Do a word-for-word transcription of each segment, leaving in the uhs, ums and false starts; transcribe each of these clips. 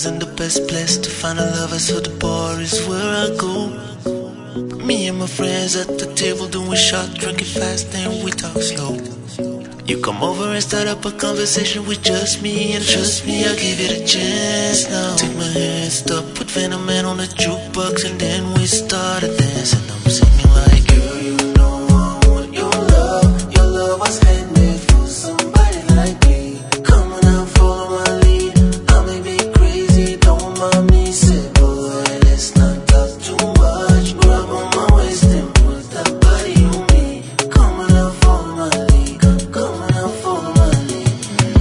isn't the best place to find a lover, so the bar is where I go. Me and my friends at the table doing shots, drinking fast and we talk slow. You come over and start up a conversation with just me, and trust me, I'll give it a chance now. Take my hand, stop, put Venom Man on the jukebox, and then we start a dance. And I'm singing like, girl, you know I want your love. Your love was handmade for somebody like me. Come on now, follow my lead. I may be crazy, don't mind me. Say, boy, let's not talk too much. Grab on my waist and put that body on me. Come on now, follow my lead. Come on now, follow my lead.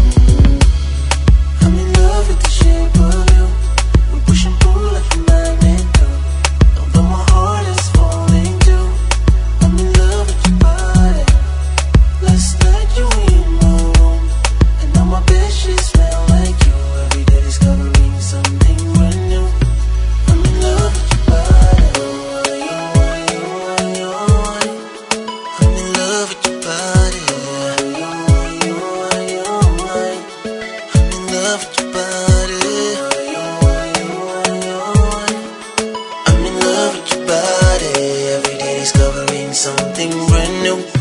I'm in love with the shape of you. We push and pull like a magnet do. Although my heart is falling too. I'm in love with your body. Last night you were in my room, and now my bedsheets smell like you. Every day discovering something brand new. I'm in love with your body. Oh, you, you, you, you. I'm in love with your body. I'm in love with your body. I'm in love with your body. Every day discovering something brand new.